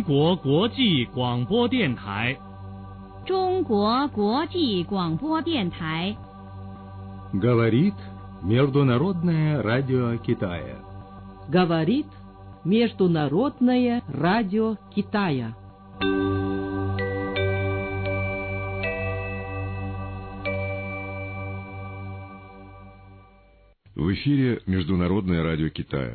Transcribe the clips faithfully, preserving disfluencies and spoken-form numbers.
国国际广播电台。 中国国际广播电台。 Говорит Международное радио Китая. Говорит Международное радио Китая. В эфире Международное радио Китая.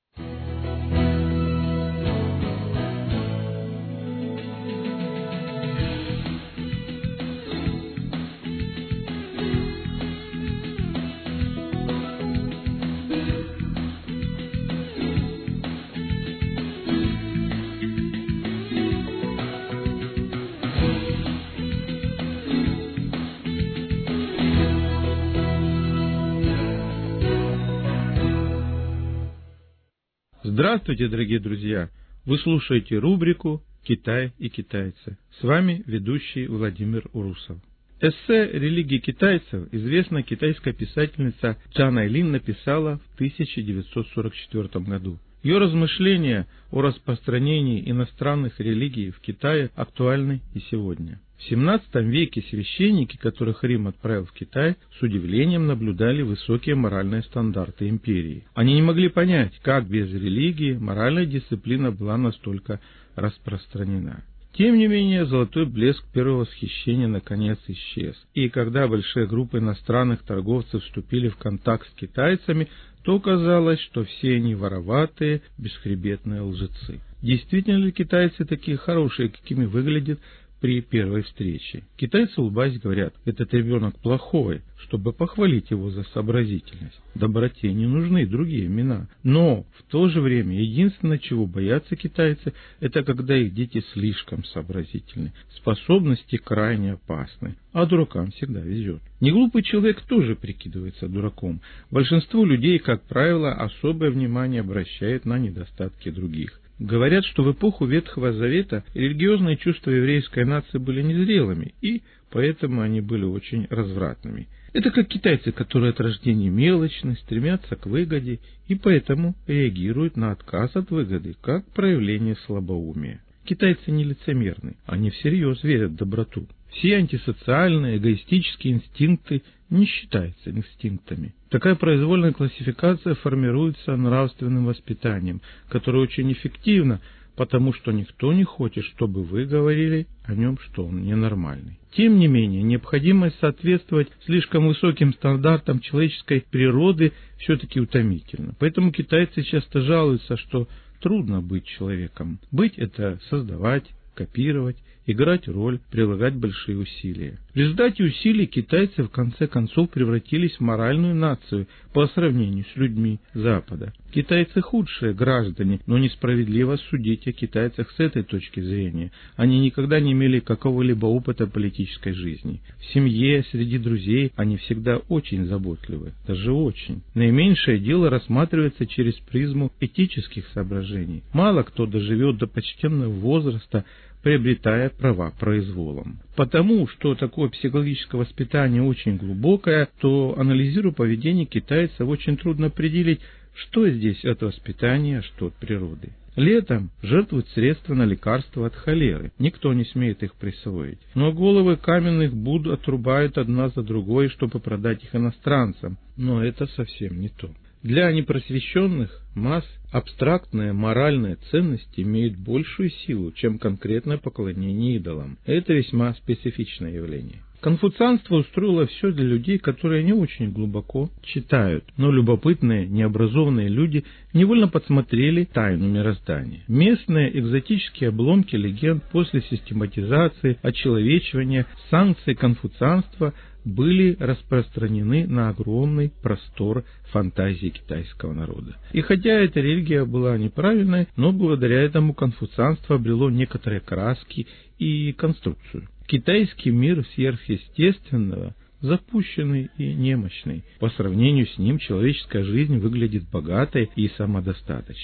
Здравствуйте, дорогие друзья! Вы слушаете рубрику «Китай и китайцы». С вами ведущий Владимир Урусов. Эссе «Религии китайцев» известная китайская писательница Чан Айлин написала в тысяча девятьсот сорок четвёртом году. Ее размышления о распространении иностранных религий в Китае актуальны и сегодня. В семнадцатом веке священники, которых Рим отправил в Китай, с удивлением наблюдали высокие моральные стандарты империи. Они не могли понять, как без религии моральная дисциплина была настолько распространена. Тем не менее, золотой блеск первого восхищения наконец исчез. И когда большие группы иностранных торговцев вступили в контакт с китайцами, то казалось, что все они вороватые, бесхребетные лжецы. Действительно ли китайцы такие хорошие, какими выглядят при первой встрече? Китайцы, улыбаясь, говорят: этот ребенок плохой, чтобы похвалить его за сообразительность. Доброте не нужны другие имена. Но в то же время единственное, чего боятся китайцы, это когда их дети слишком сообразительны. Способности крайне опасны, а дуракам всегда везет. Неглупый человек тоже прикидывается дураком. Большинство людей, как правило, особое внимание обращает на недостатки других. Говорят, что в эпоху Ветхого Завета религиозные чувства еврейской нации были незрелыми, и поэтому они были очень развратными. Это как китайцы, которые от рождения мелочны, стремятся к выгоде и поэтому реагируют на отказ от выгоды, как проявление слабоумия. Китайцы не лицемерны, они всерьез верят в доброту. Все антисоциальные, эгоистические инстинкты не считаются инстинктами. Такая произвольная классификация формируется нравственным воспитанием, которое очень эффективно, потому что никто не хочет, чтобы вы говорили о нем, что он ненормальный. Тем не менее, необходимость соответствовать слишком высоким стандартам человеческой природы все-таки утомительна. Поэтому китайцы часто жалуются, что трудно быть человеком. Быть – это создавать, копировать, играть роль, прилагать большие усилия. В результате усилий китайцы в конце концов превратились в моральную нацию по сравнению с людьми Запада. Китайцы худшие граждане, но несправедливо судить о китайцах с этой точки зрения. Они никогда не имели какого-либо опыта политической жизни. В семье, среди друзей они всегда очень заботливы, даже очень. Наименьшее дело рассматривается через призму этических соображений. Мало кто доживет до почтенного возраста, приобретая права произволом. Потому что такое психологическое воспитание очень глубокое, то, анализируя поведение китайцев, очень трудно определить, что здесь от воспитания, а что от природы. Летом жертвуют средства на лекарства от холеры. Никто не смеет их присвоить. Но головы каменных Будд отрубают одна за другой, чтобы продать их иностранцам. Но это совсем не то. Для непросвещенных масс абстрактные моральные ценности имеют большую силу, чем конкретное поклонение идолам. Это весьма специфичное явление. Конфуцианство устроило все для людей, которые не очень глубоко читают, но любопытные, необразованные люди невольно подсмотрели тайну мироздания. Местные экзотические обломки легенд после систематизации, очеловечивания, санкций конфуцианства были распространены на огромный простор фантазии китайского народа. И хотя эта религия была неправильной, но благодаря этому конфуцианство обрело некоторые краски и конструкцию. Китайский мир сверхъестественного запущенный и немощный. По сравнению с ним человеческая жизнь выглядит богатой и самодостаточной.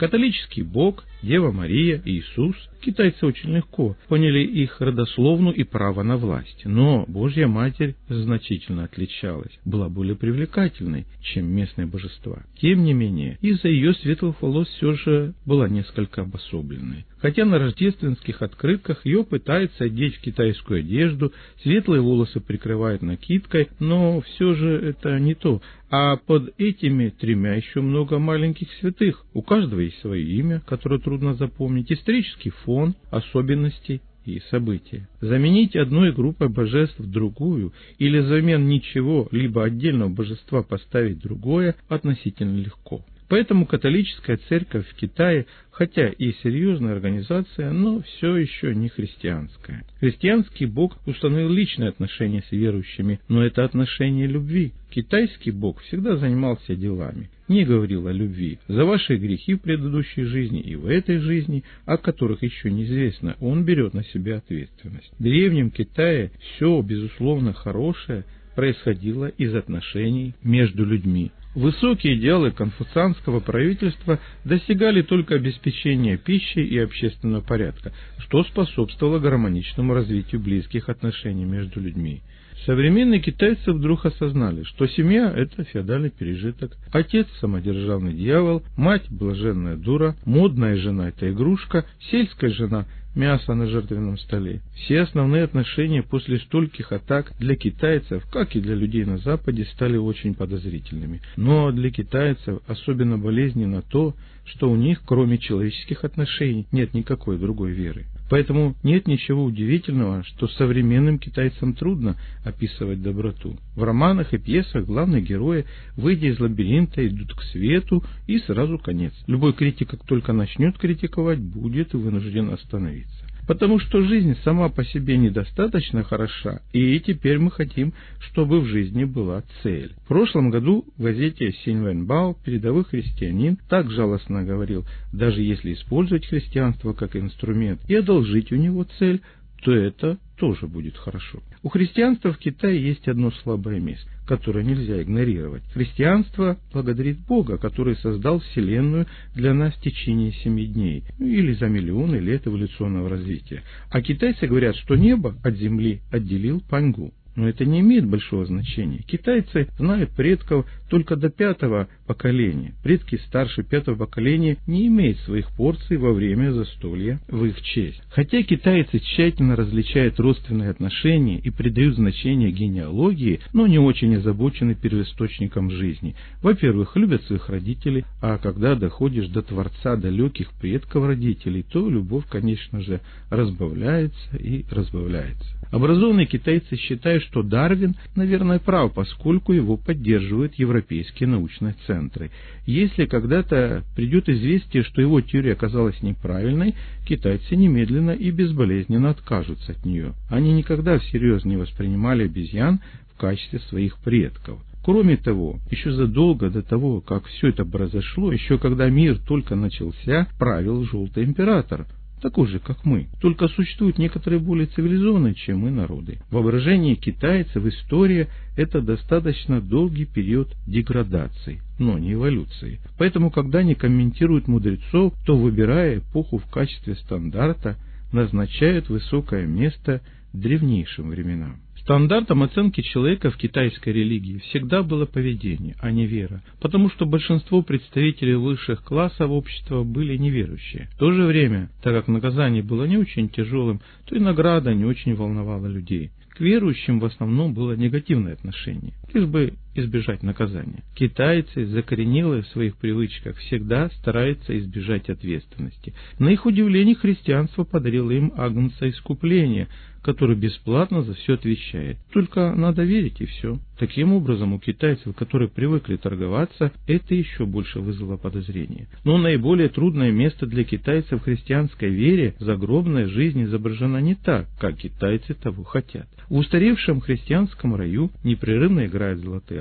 Католический Бог, Дева Мария, Иисус китайцы очень легко поняли их родословную и право на власть. Но Божья Матерь значительно отличалась, была более привлекательной, чем местные божества. Тем не менее, из-за ее светлых волос все же была несколько обособленной. Хотя на рождественских открытках ее пытаются одеть в китайскую одежду, светлые волосы прикрывают накидкой, но все же это не то. А под этими тремя еще много маленьких святых. У каждого есть свое имя, которое трудно запомнить, исторический фон, особенности и события. Заменить одной группой божеств другую или взамен ничего, либо отдельного божества поставить другое относительно легко. Поэтому католическая церковь в Китае, хотя и серьезная организация, но все еще не христианская. Христианский Бог установил личные отношения с верующими, но это отношение любви. Китайский Бог всегда занимался делами, не говорил о любви. За ваши грехи в предыдущей жизни и в этой жизни, о которых еще неизвестно, он берет на себя ответственность. В древнем Китае все, безусловно, хорошее происходило из отношений между людьми. Высокие идеалы конфуцианского правительства достигали только обеспечения пищей и общественного порядка, что способствовало гармоничному развитию близких отношений между людьми. Современные китайцы вдруг осознали, что семья – это феодальный пережиток, отец – самодержавный дьявол, мать – блаженная дура, модная жена – это игрушка, сельская жена – мясо на жертвенном столе. Все основные отношения после стольких атак для китайцев, как и для людей на Западе, стали очень подозрительными. Но для китайцев особенно болезненно то, что у них, кроме человеческих отношений, нет никакой другой веры. Поэтому нет ничего удивительного, что современным китайцам трудно описывать доброту. В романах и пьесах главные герои, выйдя из лабиринта, идут к свету, и сразу конец. Любой критик, как только начнет критиковать, будет вынужден остановиться. Потому что жизнь сама по себе недостаточно хороша, и теперь мы хотим, чтобы в жизни была цель. В прошлом году в газете «Синьвэньбао» передовой христианин так жалостно говорил: даже если использовать христианство как инструмент и одолжить у него цель, то это тоже будет хорошо. У христианства в Китае есть одно слабое место, которое нельзя игнорировать. Христианство благодарит Бога, который создал Вселенную для нас в течение семи дней, ну, или за миллионы лет эволюционного развития. А китайцы говорят, что небо от земли отделил Паньгу. Но это не имеет большого значения. Китайцы знают предков только до пятого поколения. Предки старше пятого поколения не имеют своих порций во время застолья в их честь. Хотя китайцы тщательно различают родственные отношения и придают значение генеалогии, но не очень озабочены первоисточником жизни. Во-первых, любят своих родителей, а когда доходишь до Творца далеких предков родителей, то любовь, конечно же, разбавляется и разбавляется. Образованные китайцы считают, что Дарвин, наверное, прав, поскольку его поддерживают европейские научные центры. Если когда-то придет известие, что его теория оказалась неправильной, китайцы немедленно и безболезненно откажутся от нее. Они никогда всерьез не воспринимали обезьян в качестве своих предков. Кроме того, еще задолго до того, как все это произошло, еще когда мир только начался, правил Желтый Император, такой же, как мы. Только существуют некоторые более цивилизованные, чем мы, народы. В воображении китайцев история – это достаточно долгий период деградации, но не эволюции. Поэтому, когда они комментируют мудрецов, то, выбирая эпоху в качестве стандарта, назначают высокое место древнейшим временам. Стандартом оценки человека в китайской религии всегда было поведение, а не вера, потому что большинство представителей высших классов общества были неверующие. В то же время, так как наказание было не очень тяжелым, то и награда не очень волновала людей. К верующим в основном было негативное отношение, лишь бы избежать наказания. Китайцы, закоренелые в своих привычках, всегда стараются избежать ответственности. На их удивление, христианство подарило им агнца искупления, который бесплатно за все отвечает. Только надо верить, и все. Таким образом, у китайцев, которые привыкли торговаться, это еще больше вызвало подозрение. Но наиболее трудное место для китайцев в христианской вере – загробная жизнь изображена не так, как китайцы того хотят. В устаревшем христианском раю непрерывно играют золотые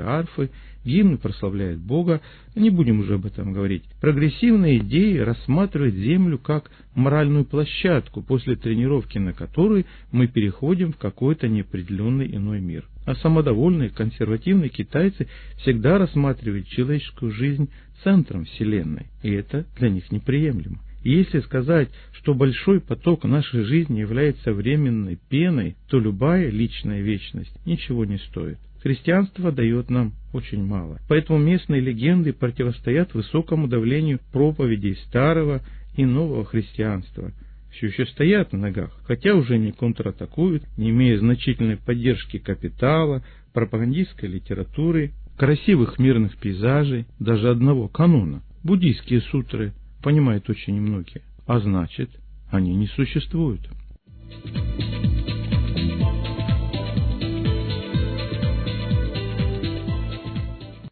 арфы, гимны прославляют Бога, не будем уже об этом говорить. Прогрессивные идеи рассматривают Землю как моральную площадку, после тренировки на которой мы переходим в какой-то неопределенный иной мир. А самодовольные консервативные китайцы всегда рассматривают человеческую жизнь центром Вселенной, и это для них неприемлемо. И если сказать, что большой поток нашей жизни является временной пеной, то любая личная вечность ничего не стоит. Христианство дает нам очень мало. Поэтому местные легенды противостоят высокому давлению проповедей старого и нового христианства. Все еще стоят на ногах, хотя уже не контратакуют, не имея значительной поддержки капитала, пропагандистской литературы, красивых мирных пейзажей, даже одного канона. Буддийские сутры понимают очень немногие, а значит, они не существуют.